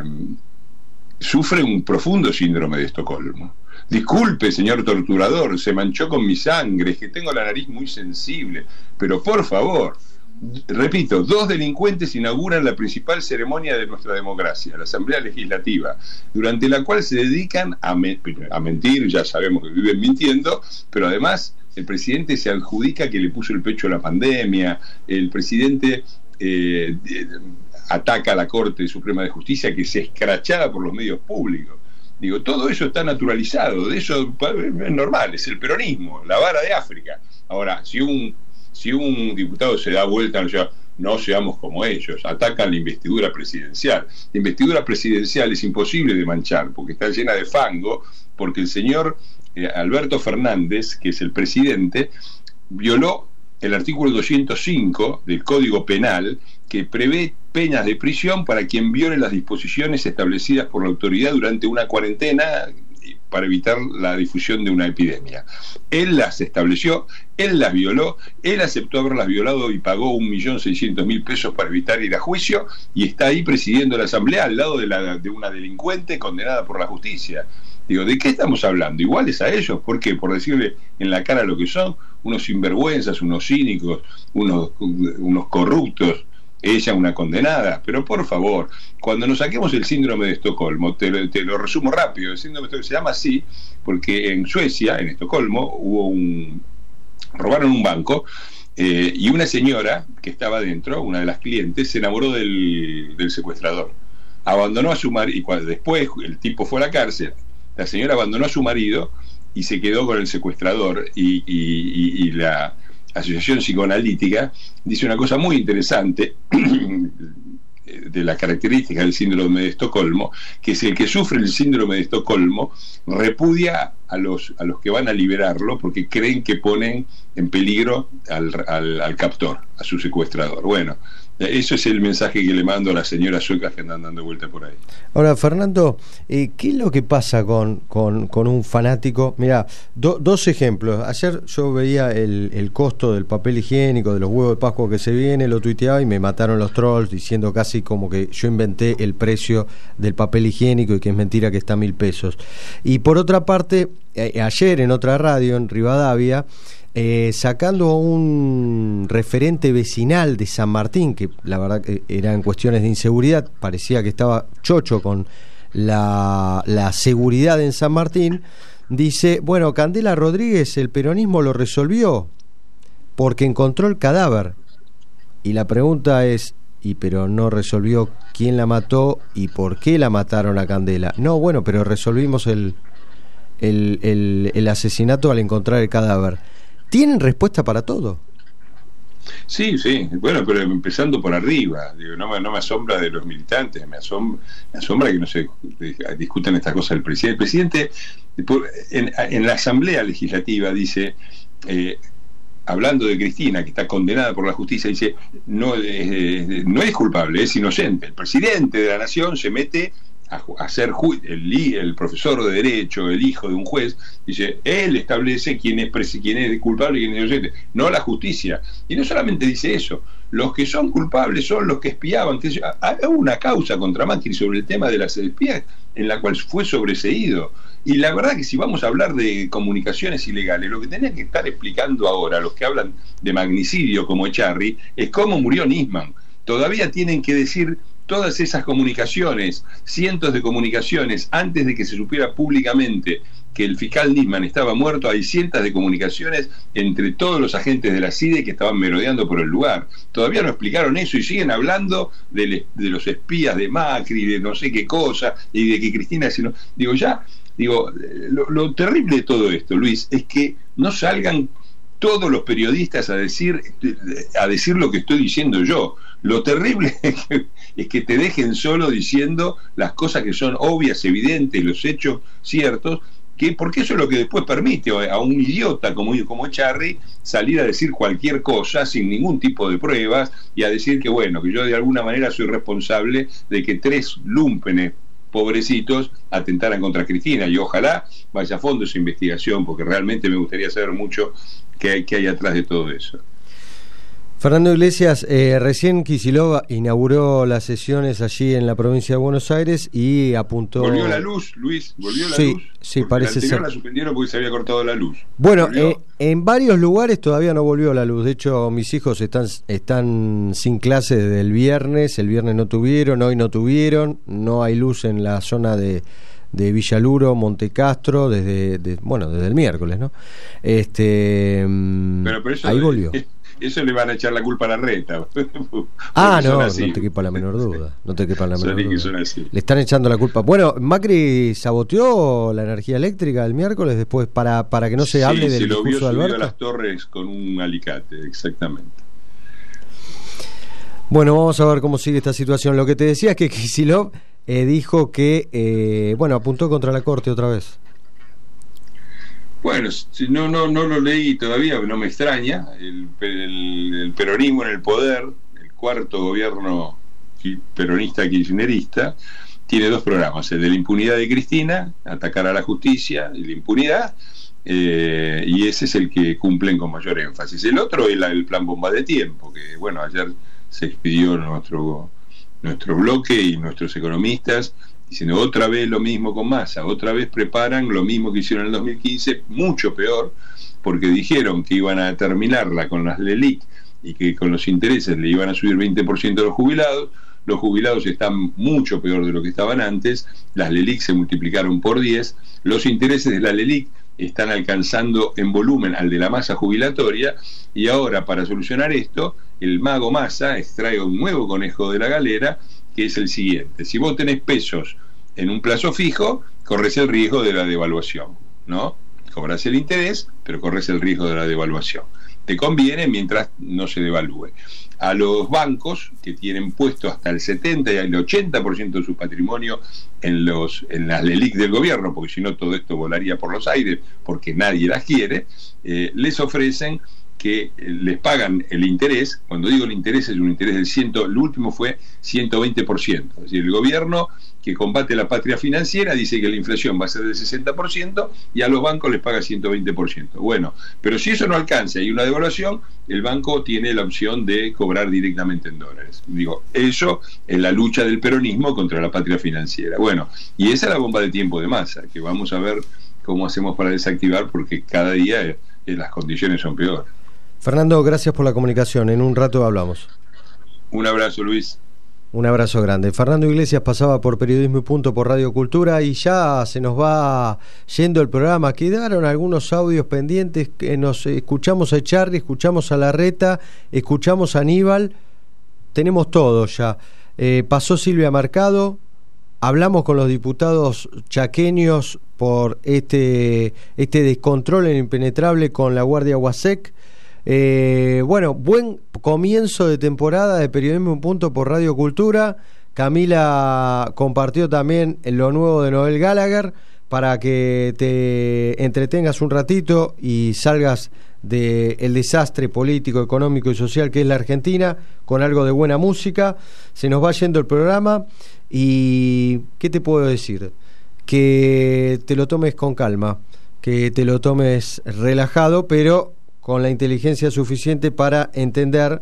S20: sufre un profundo síndrome de Estocolmo. Disculpe, señor torturador, se manchó con mi sangre, es que tengo la nariz muy sensible, pero por favor, repito, dos delincuentes inauguran la principal ceremonia de nuestra democracia, la Asamblea Legislativa, durante la cual se dedican a, me- a mentir, ya sabemos que viven mintiendo, pero además el presidente se adjudica que le puso el pecho a la pandemia, el presidente eh, eh, ataca a la Corte Suprema de Justicia, que se escrachaba por los medios públicos. Digo, todo eso está naturalizado, de eso es normal, es el peronismo, la vara de África. Ahora, si un si un diputado se da vuelta, no, sea, no seamos como ellos, atacan la investidura presidencial. La investidura presidencial es imposible de manchar, porque está llena de fango, porque el señor eh, Alberto Fernández, que es el presidente, violó el artículo doscientos cinco del Código Penal, que prevé penas de prisión para quien viole las disposiciones establecidas por la autoridad durante una cuarentena para evitar la difusión de una epidemia. Él las estableció, él las violó, él aceptó haberlas violado y pagó un millón seiscientos mil pesos para evitar ir a juicio, y está ahí presidiendo la asamblea al lado de, la, de una delincuente condenada por la justicia. Digo, ¿de qué estamos hablando? ¿Iguales a ellos? ¿Por qué? Por decirle en la cara lo que son, unos sinvergüenzas, unos cínicos, unos, unos corruptos. ella una condenada, pero por favor, cuando nos saquemos el síndrome de Estocolmo, te lo, te lo resumo rápido, el síndrome de Estocolmo se llama así porque en Suecia, en Estocolmo, hubo un robaron un banco eh, y una señora que estaba dentro, una de las clientes, se enamoró del, del secuestrador, abandonó a su marido, y cuando después el tipo fue a la cárcel, la señora abandonó a su marido y se quedó con el secuestrador, y, y, y, y la Asociación Psicoanalítica dice una cosa muy interesante de la característica del síndrome de Estocolmo, que es el que sufre el síndrome de Estocolmo repudia a los, a los que van a liberarlo porque creen que ponen en peligro al, al, al captor, a su secuestrador. Bueno, eso es el mensaje que le mando a las señoras suecas que andan dando vuelta por ahí.
S9: Ahora, Fernando, eh, ¿qué es lo que pasa con, con, con un fanático? Mirá, do, dos ejemplos. Ayer yo veía el, el costo del papel higiénico, de los huevos de Pascua que se viene, lo tuiteaba y me mataron los trolls diciendo casi como que yo inventé el precio del papel higiénico y que es mentira que está a mil pesos. Y por otra parte, eh, ayer en otra radio, en Rivadavia, Eh, sacando un referente vecinal de San Martín, que la verdad que eran cuestiones de inseguridad, parecía que estaba chocho con la, la seguridad en San Martín, dice, bueno, Candela Rodríguez el peronismo lo resolvió porque encontró el cadáver. Y la pregunta es, y pero no resolvió quién la mató y por qué la mataron a Candela. No, bueno, pero resolvimos el, el, el, el asesinato al encontrar el cadáver. ¿Tienen respuesta para todo?
S20: Sí, sí, bueno, pero empezando por arriba, digo, no, me, no me asombra de los militantes, me asombra, me asombra que no se discutan estas cosas del presidente. El presidente, en, en la Asamblea Legislativa, dice, eh, hablando de Cristina, que está condenada por la justicia, dice, no, eh, no es culpable, es inocente. El presidente de la Nación se mete a, a ser ju el, el profesor de Derecho, el hijo de un juez, dice, él establece quién es, quién es culpable y quién es inocente, no la justicia. Y no solamente dice eso, los que son culpables son los que espiaban. Que hay una causa contra Macri sobre el tema de las espías en la cual fue sobreseído. Y la verdad que si vamos a hablar de comunicaciones ilegales, lo que tenía que estar explicando ahora los que hablan de magnicidio como Echarri es cómo murió Nisman. Todavía tienen que decir todas esas comunicaciones, cientos de comunicaciones, antes de que se supiera públicamente que el fiscal Nisman estaba muerto. Hay cientos de comunicaciones entre todos los agentes de la C I D E que estaban merodeando por el lugar. Todavía no explicaron eso y siguen hablando de, de los espías de Macri, de no sé qué cosa, y de que Cristina... Sino, digo, ya, digo, lo, lo terrible de todo esto, Luis, es que no salgan todos los periodistas a decir, a decir lo que estoy diciendo yo. Lo terrible es que, es que te dejen solo diciendo las cosas que son obvias, evidentes, los hechos ciertos, que porque eso es lo que después permite a un idiota como, como Echarri salir a decir cualquier cosa sin ningún tipo de pruebas y a decir que bueno, que yo de alguna manera soy responsable de que tres lúmpenes pobrecitos atentaran contra Cristina, y ojalá vaya a fondo esa investigación, porque realmente me gustaría saber mucho qué hay, qué hay atrás de todo eso.
S9: Fernando Iglesias, eh, recién Kicillof inauguró las sesiones allí en la provincia de Buenos Aires y apuntó...
S20: ¿Volvió la luz, Luis? ¿Volvió la
S9: sí,
S20: luz?
S9: Sí,
S20: porque
S9: parece
S20: la
S9: ser.
S20: la suspendieron porque se había cortado la luz.
S9: Bueno, eh, en varios lugares todavía no volvió la luz. De hecho, mis hijos están, están sin clase desde el viernes. El viernes no tuvieron, hoy no tuvieron. No hay luz en la zona de... de Villaluro, Montecastro, desde, de, bueno, desde el miércoles, ¿no? Este,
S20: pero, pero eso,
S9: ahí volvió.
S20: Eso le van a echar la culpa a la reta.
S9: Ah, no, no te quepa la menor duda. No te quepa la menor duda.
S20: Son así.
S9: Le están echando la culpa. Bueno, Macri saboteó la energía eléctrica el miércoles después para, para que no se
S20: sí,
S9: hable
S20: se
S9: del
S20: lo
S9: discurso
S20: vio
S9: de Alberto.
S20: A las torres con un alicate, exactamente.
S9: Bueno, vamos a ver cómo sigue esta situación. Lo que te decía es que Kicillof eh, dijo que, eh, bueno, apuntó contra la Corte otra vez.
S20: Bueno, si no, no, no lo leí todavía, no me extraña. El, el, el peronismo en el poder, el cuarto gobierno peronista kirchnerista, tiene dos programas: el de la impunidad de Cristina, atacar a la justicia y la impunidad, eh, y ese es el que cumplen con mayor énfasis. El otro es la, el plan bomba de tiempo, que bueno, ayer se expidió nuestro, nuestro bloque y nuestros economistas diciendo otra vez lo mismo con Massa, otra vez preparan lo mismo que hicieron en el dos mil quince, mucho peor, porque dijeron que iban a terminarla con las LELIC y que con los intereses le iban a subir veinte por ciento a los jubilados. Los jubilados están mucho peor de lo que estaban antes, las LELIC se multiplicaron por diez, los intereses de la LELIC están alcanzando en volumen al de la masa jubilatoria, y ahora para solucionar esto, el mago Massa extrae un nuevo conejo de la galera, que es el siguiente: si vos tenés pesos en un plazo fijo, corres el riesgo de la devaluación, ¿no? Cobras el interés, pero corres el riesgo de la devaluación. Te conviene mientras no se devalúe. A los bancos, que tienen puesto hasta el setenta y el ochenta por ciento de su patrimonio en los en las LELIC del gobierno, porque si no todo esto volaría por los aires, porque nadie las quiere, eh, les ofrecen que les pagan el interés. Cuando digo el interés, es un interés del ciento, el último fue ciento veinte por ciento. Es decir, el gobierno que combate la patria financiera dice que la inflación va a ser del sesenta por ciento y a los bancos les paga ciento veinte por ciento. Bueno, pero si eso no alcanza y hay una devaluación, el banco tiene la opción de cobrar directamente en dólares. Digo, eso es la lucha del peronismo contra la patria financiera. Bueno, y esa es la bomba de tiempo de Massa, que vamos a ver cómo hacemos para desactivar, porque cada día eh, las condiciones son peores.
S9: Fernando, gracias por la comunicación. En un rato hablamos.
S20: Un abrazo, Luis.
S9: Un abrazo grande. Fernando Iglesias pasaba por Periodismo y Punto por Radio Cultura, y ya se nos va yendo el programa. Quedaron algunos audios pendientes. Que nos escuchamos a Echarri, escuchamos a Larreta, escuchamos a Aníbal. Tenemos todo ya. Eh, pasó Silvia Mercado. Hablamos con los diputados chaqueños por este, este descontrol en Impenetrable con la Guardia UASEC. Eh, bueno, buen comienzo de temporada de Periodismo en Punto por Radio Cultura. Camila compartió también lo nuevo de Noel Gallagher para que te entretengas un ratito y salgas del desastre político, económico y social que es la Argentina, con algo de buena música. Se nos va yendo el programa y ¿qué te puedo decir? Que te lo tomes con calma, que te lo tomes relajado, pero con la inteligencia suficiente para entender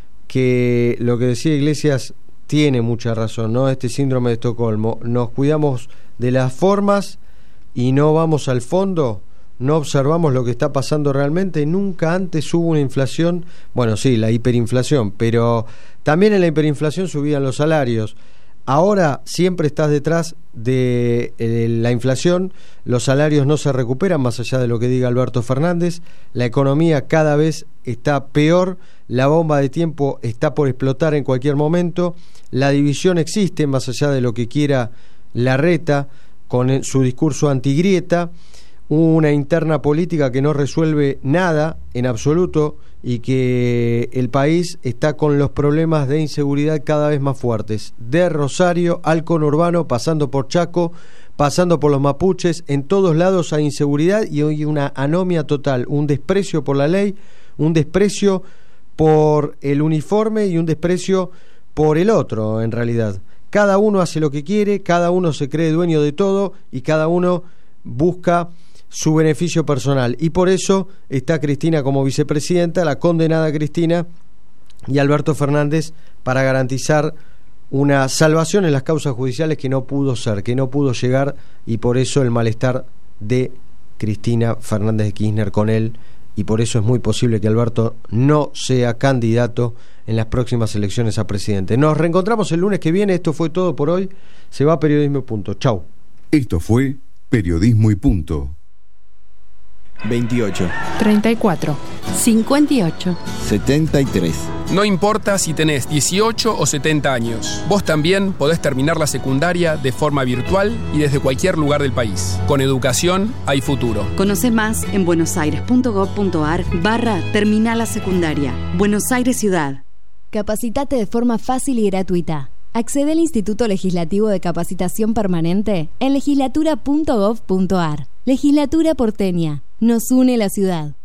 S9: que lo que decía Iglesias tiene mucha razón, ¿no? Este síndrome de Estocolmo. Nos cuidamos de las formas y no vamos al fondo, no observamos lo que está pasando realmente. Nunca antes hubo una inflación, bueno, sí, la hiperinflación, pero también en la hiperinflación subían los salarios. Ahora siempre estás detrás de eh, la inflación, los salarios no se recuperan, más allá de lo que diga Alberto Fernández, la economía cada vez está peor, la bomba de tiempo está por explotar en cualquier momento, la división existe, más allá de lo que quiera Larreta con su discurso antigrieta, una interna política que no resuelve nada en absoluto, y que el país está con los problemas de inseguridad cada vez más fuertes, de Rosario al conurbano, pasando por Chaco, pasando por los mapuches. En todos lados hay inseguridad y hay una anomia total, un desprecio por la ley, un desprecio por el uniforme y un desprecio por el otro. En realidad, cada uno hace lo que quiere, cada uno se cree dueño de todo y cada uno busca su beneficio personal, y por eso está Cristina como vicepresidenta, la condenada Cristina, y Alberto Fernández para garantizar una salvación en las causas judiciales que no pudo ser, que no pudo llegar, y por eso el malestar de Cristina Fernández de Kirchner con él, y por eso es muy posible que Alberto no sea candidato en las próximas elecciones a presidente. Nos reencontramos el lunes que viene. Esto fue todo por hoy. Se va a Periodismo y Punto. Chau.
S2: Esto fue Periodismo y Punto. veintiocho,
S16: treinta y cuatro, cincuenta y ocho,
S2: setenta y tres.
S4: No importa si tenés dieciocho o setenta años, vos también podés terminar la secundaria de forma virtual y desde cualquier lugar del país. Con educación hay futuro.
S3: Conoce más en buenosaires.gov.ar barra terminal la secundaria. Buenos Aires Ciudad.
S1: Capacitate de forma fácil y gratuita. Accede al Instituto Legislativo de Capacitación Permanente en legislatura punto gov punto ar. Legislatura porteña. Nos une la ciudad.